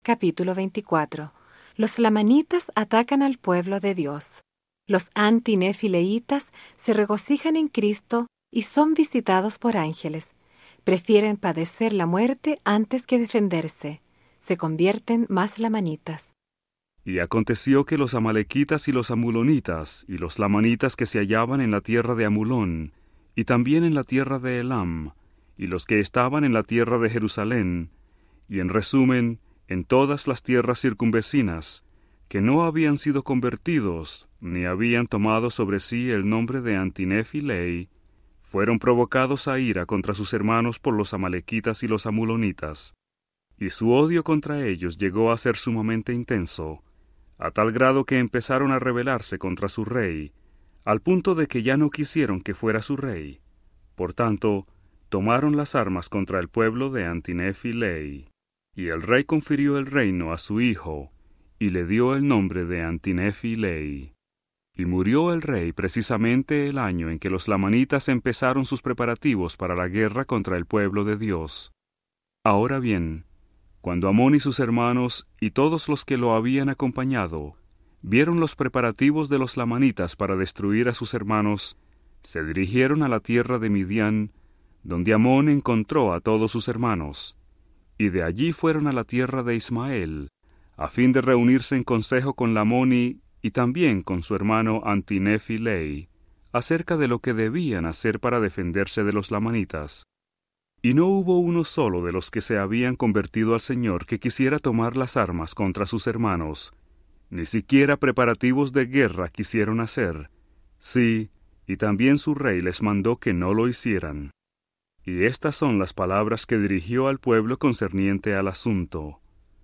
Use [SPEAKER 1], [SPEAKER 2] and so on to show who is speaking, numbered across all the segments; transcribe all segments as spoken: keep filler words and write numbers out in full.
[SPEAKER 1] Capítulo veinticuatro. Los lamanitas atacan al pueblo de Dios. Los antinefileitas se regocijan en Cristo y son visitados por ángeles. Prefieren padecer la muerte antes que defenderse. Se convierten más lamanitas.
[SPEAKER 2] Y aconteció que los amalequitas y los amulonitas y los lamanitas que se hallaban en la tierra de Amulón, y también en la tierra de Elam, y los que estaban en la tierra de Jerusalén, y en resumen, en todas las tierras circunvecinas, que no habían sido convertidos, ni habían tomado sobre sí el nombre de Antinefilei, fueron provocados a ira contra sus hermanos por los amalequitas y los amulonitas, y su odio contra ellos llegó a ser sumamente intenso, a tal grado que empezaron a rebelarse contra su rey, al punto de que ya no quisieron que fuera su rey. Por tanto, tomaron las armas contra el pueblo de Antinefilei. Y el rey confirió el reino a su hijo, y le dio el nombre de Antinefilei. Y murió el rey precisamente el año en que los lamanitas empezaron sus preparativos para la guerra contra el pueblo de Dios. Ahora bien, cuando Amón y sus hermanos y todos los que lo habían acompañado vieron los preparativos de los lamanitas para destruir a sus hermanos, se dirigieron a la tierra de Midian, donde Amón encontró a todos sus hermanos. Y de allí fueron a la tierra de Ismael, a fin de reunirse en consejo con Lamoni y también con su hermano Antinefilei, acerca de lo que debían hacer para defenderse de los lamanitas. Y no hubo uno solo de los que se habían convertido al Señor que quisiera tomar las armas contra sus hermanos, ni siquiera preparativos de guerra quisieron hacer. Sí, y también su rey les mandó que no lo hicieran. Y estas son las palabras que dirigió al pueblo concerniente al asunto.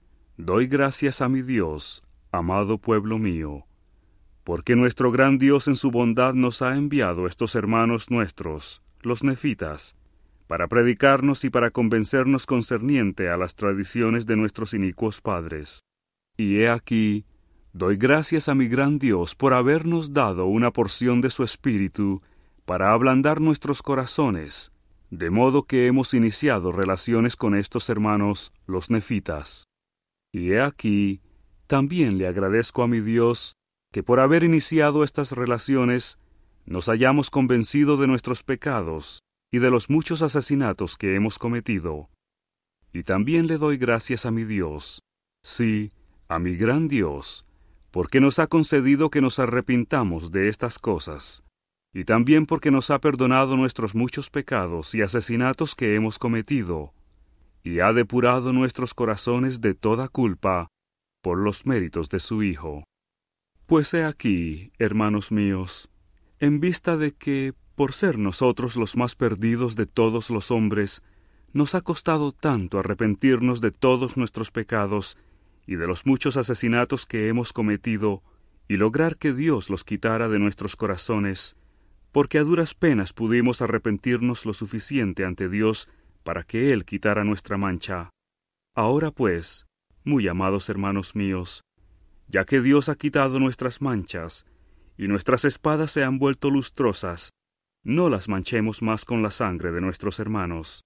[SPEAKER 2] Doy gracias a mi Dios, amado pueblo mío, porque nuestro gran Dios en su bondad nos ha enviado estos hermanos nuestros, los nefitas, para predicarnos y para convencernos concerniente a las tradiciones de nuestros inicuos padres. Y he aquí, doy gracias a mi gran Dios por habernos dado una porción de su espíritu para ablandar nuestros corazones, de modo que hemos iniciado relaciones con estos hermanos, los nefitas. Y he aquí, también le agradezco a mi Dios, que por haber iniciado estas relaciones, nos hayamos convencido de nuestros pecados y de los muchos asesinatos que hemos cometido. Y también le doy gracias a mi Dios, sí, a mi gran Dios, porque nos ha concedido que nos arrepintamos de estas cosas, y también porque nos ha perdonado nuestros muchos pecados y asesinatos que hemos cometido, y ha depurado nuestros corazones de toda culpa por los méritos de su Hijo. Pues he aquí, hermanos míos, en vista de que, por ser nosotros los más perdidos de todos los hombres, nos ha costado tanto arrepentirnos de todos nuestros pecados y de los muchos asesinatos que hemos cometido, y lograr que Dios los quitara de nuestros corazones, porque a duras penas pudimos arrepentirnos lo suficiente ante Dios para que Él quitara nuestra mancha. Ahora pues, muy amados hermanos míos, ya que Dios ha quitado nuestras manchas, y nuestras espadas se han vuelto lustrosas, no las manchemos más con la sangre de nuestros hermanos.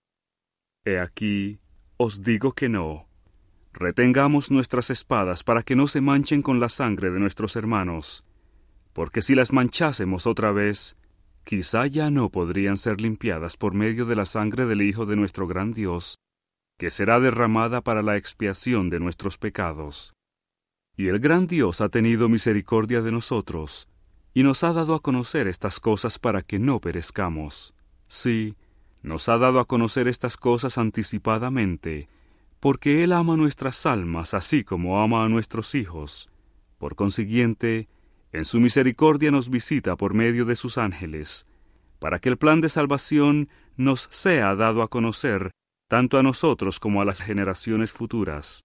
[SPEAKER 2] He aquí, os digo que no. Retengamos nuestras espadas para que no se manchen con la sangre de nuestros hermanos, porque si las manchásemos otra vez, quizá ya no podrían ser limpiadas por medio de la sangre del Hijo de nuestro gran Dios, que será derramada para la expiación de nuestros pecados. Y el gran Dios ha tenido misericordia de nosotros, y nos ha dado a conocer estas cosas para que no perezcamos. Sí, nos ha dado a conocer estas cosas anticipadamente, porque Él ama nuestras almas así como ama a nuestros hijos. Por consiguiente, en su misericordia nos visita por medio de sus ángeles, para que el plan de salvación nos sea dado a conocer, tanto a nosotros como a las generaciones futuras.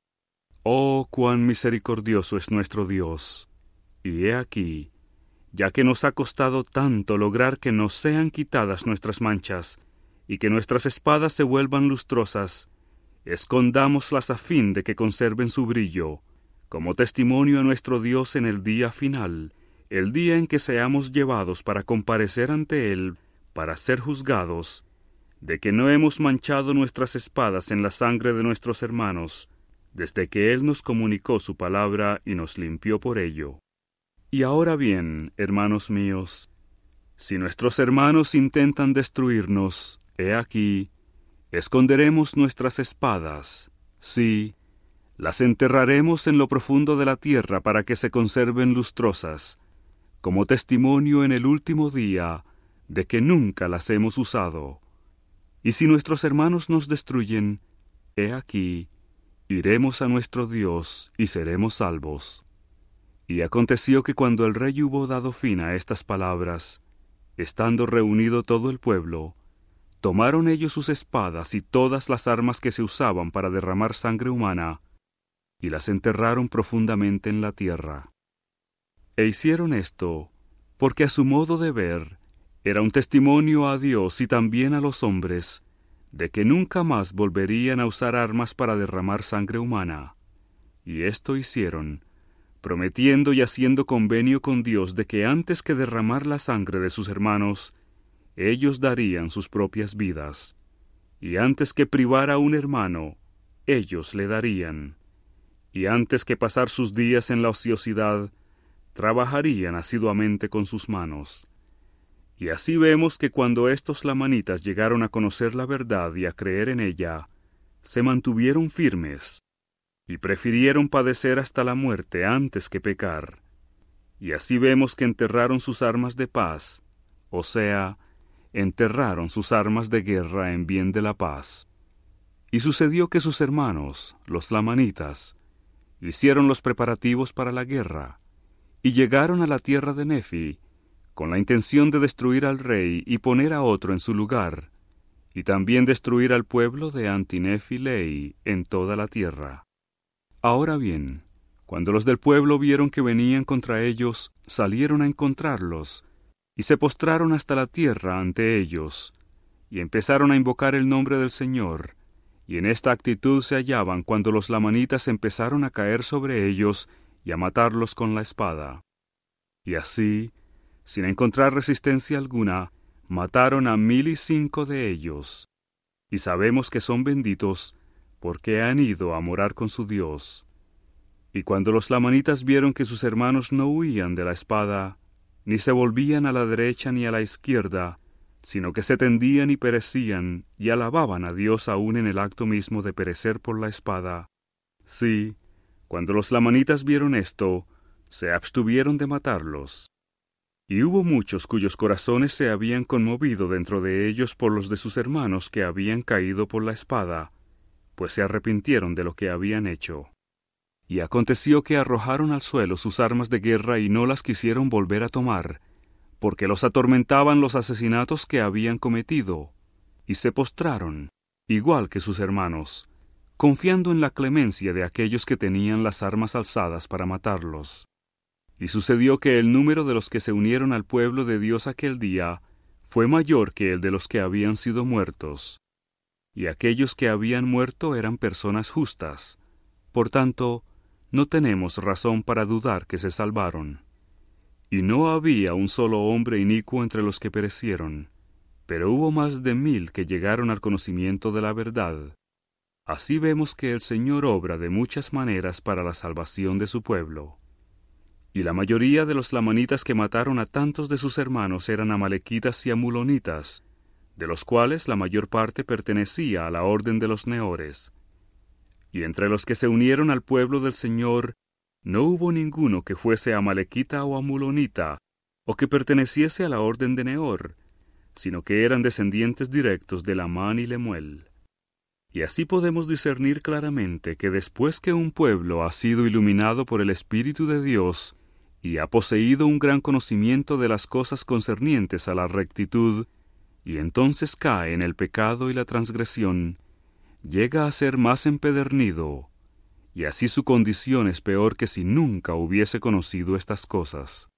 [SPEAKER 2] Oh, cuán misericordioso es nuestro Dios. Y he aquí, ya que nos ha costado tanto lograr que nos sean quitadas nuestras manchas, y que nuestras espadas se vuelvan lustrosas, escondámoslas a fin de que conserven su brillo, como testimonio a nuestro Dios en el día final, el día en que seamos llevados para comparecer ante Él, para ser juzgados, de que no hemos manchado nuestras espadas en la sangre de nuestros hermanos, desde que Él nos comunicó su palabra y nos limpió por ello. Y ahora bien, hermanos míos, si nuestros hermanos intentan destruirnos, he aquí, esconderemos nuestras espadas, sí, las enterraremos en lo profundo de la tierra para que se conserven lustrosas, como testimonio en el último día de que nunca las hemos usado. Y si nuestros hermanos nos destruyen, he aquí, iremos a nuestro Dios y seremos salvos. Y aconteció que cuando el rey hubo dado fin a estas palabras, estando reunido todo el pueblo, tomaron ellos sus espadas y todas las armas que se usaban para derramar sangre humana, y las enterraron profundamente en la tierra. E hicieron esto, porque a su modo de ver, era un testimonio a Dios y también a los hombres, de que nunca más volverían a usar armas para derramar sangre humana. Y esto hicieron, prometiendo y haciendo convenio con Dios de que antes que derramar la sangre de sus hermanos, ellos darían sus propias vidas, y antes que privar a un hermano, ellos le darían, y antes que pasar sus días en la ociosidad, trabajarían asiduamente con sus manos. Y así vemos que cuando estos lamanitas llegaron a conocer la verdad y a creer en ella, se mantuvieron firmes, y prefirieron padecer hasta la muerte antes que pecar. Y así vemos que enterraron sus armas de paz, o sea, enterraron sus armas de guerra en bien de la paz. Y sucedió que sus hermanos, los lamanitas, hicieron los preparativos para la guerra, y llegaron a la tierra de Nefi, con la intención de destruir al rey y poner a otro en su lugar, y también destruir al pueblo de Antinefi-Lei en toda la tierra. Ahora bien, cuando los del pueblo vieron que venían contra ellos, salieron a encontrarlos, y se postraron hasta la tierra ante ellos, y empezaron a invocar el nombre del Señor, y en esta actitud se hallaban cuando los lamanitas empezaron a caer sobre ellos y a matarlos con la espada. Y así, sin encontrar resistencia alguna, mataron a mil y cinco de ellos, y sabemos que son benditos porque han ido a morar con su Dios. Y cuando los lamanitas vieron que sus hermanos no huían de la espada, ni se volvían a la derecha ni a la izquierda, sino que se tendían y perecían, y alababan a Dios aún en el acto mismo de perecer por la espada. Sí, cuando los lamanitas vieron esto, se abstuvieron de matarlos. Y hubo muchos cuyos corazones se habían conmovido dentro de ellos por los de sus hermanos que habían caído por la espada, pues se arrepintieron de lo que habían hecho. Y aconteció que arrojaron al suelo sus armas de guerra y no las quisieron volver a tomar, porque los atormentaban los asesinatos que habían cometido, y se postraron, igual que sus hermanos, confiando en la clemencia de aquellos que tenían las armas alzadas para matarlos. Y sucedió que el número de los que se unieron al pueblo de Dios aquel día fue mayor que el de los que habían sido muertos. Y aquellos que habían muerto eran personas justas, por tanto, no tenemos razón para dudar que se salvaron. Y no había un solo hombre inicuo entre los que perecieron, pero hubo más de mil que llegaron al conocimiento de la verdad. Así vemos que el Señor obra de muchas maneras para la salvación de su pueblo. Y la mayoría de los lamanitas que mataron a tantos de sus hermanos eran amalequitas y amulonitas, de los cuales la mayor parte pertenecía a la orden de los neores. Y entre los que se unieron al pueblo del Señor, no hubo ninguno que fuese amalequita o amulonita, o que perteneciese a la orden de Neor, sino que eran descendientes directos de Lamán y Lemuel. Y así podemos discernir claramente que después que un pueblo ha sido iluminado por el Espíritu de Dios y ha poseído un gran conocimiento de las cosas concernientes a la rectitud, y entonces cae en el pecado y la transgresión, llega a ser más empedernido, y así su condición es peor que si nunca hubiese conocido estas cosas.